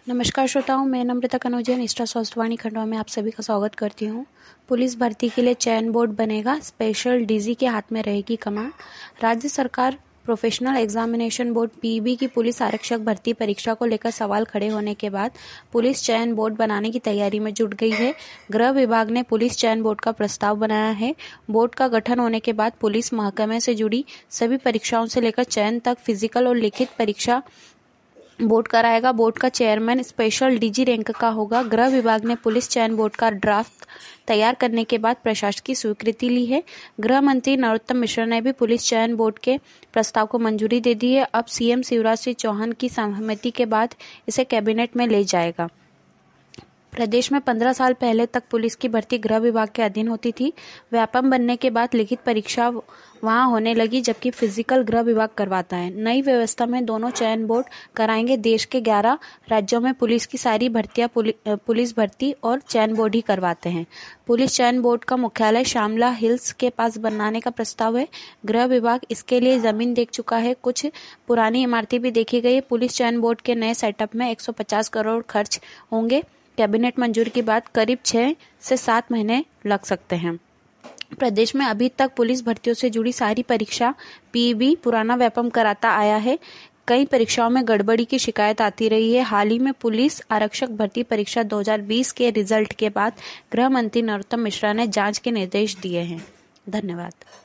नमस्कार श्रोताओं, मैं नम्रता कनौजिया निष्ठा स्वास्थ्यवाणी खंडवा में आप सभी का स्वागत करती हूँ। पुलिस भर्ती के लिए चयन बोर्ड बनेगा, स्पेशल डीजी के हाथ में रहेगी कमान। राज्य सरकार प्रोफेशनल एग्जामिनेशन बोर्ड पीईबी की पुलिस आरक्षक भर्ती परीक्षा को लेकर सवाल खड़े होने के बाद पुलिस चयन बोर्ड बनाने की तैयारी में जुट गई है। गृह विभाग ने पुलिस चयन बोर्ड का प्रस्ताव बनाया है। बोर्ड का गठन होने के बाद पुलिस महकमे से जुड़ी सभी परीक्षाओं से लेकर चयन तक फिजिकल और लिखित परीक्षा बोर्ड कराएगा। बोर्ड का चेयरमैन स्पेशल डीजी रैंक का होगा। गृह विभाग ने पुलिस चयन बोर्ड का ड्राफ्ट तैयार करने के बाद प्रशासकीय स्वीकृति ली है। गृह मंत्री नरोत्तम मिश्रा ने भी पुलिस चयन बोर्ड के प्रस्ताव को मंजूरी दे दी है। अब सीएम शिवराज सिंह चौहान की सहमति के बाद इसे कैबिनेट में ले जाएगा। प्रदेश में 15 साल पहले तक पुलिस की भर्ती गृह विभाग के अधीन होती थी। व्यापम बनने के बाद लिखित परीक्षा वहां होने लगी, जबकि फिजिकल गृह विभाग करवाता है। नई व्यवस्था में दोनों चयन बोर्ड कराएंगे। देश के 11 राज्यों में पुलिस की सारी भर्तियां पुलिस भर्ती और चयन बोर्ड ही करवाते हैं। पुलिस चयन बोर्ड का मुख्यालय श्यामला हिल्स के पास बनाने का प्रस्ताव है। गृह विभाग इसके लिए जमीन देख चुका है। कुछ पुरानी इमारतें भी देखी गई। पुलिस चयन बोर्ड के नए सेटअप में 150 करोड़ खर्च होंगे। कैबिनेट मंजूरी के बाद करीब 6 से 7 महीने लग सकते हैं। प्रदेश में अभी तक पुलिस भर्तियों से जुड़ी सारी परीक्षा पीईबी पुराना व्यापम कराता आया है। कई परीक्षाओं में गड़बड़ी की शिकायत आती रही है। हाल ही में पुलिस आरक्षक भर्ती परीक्षा 2020 के रिजल्ट के बाद गृह मंत्री नरोत्तम मिश्रा ने जांच के निर्देश दिए हैं। धन्यवाद।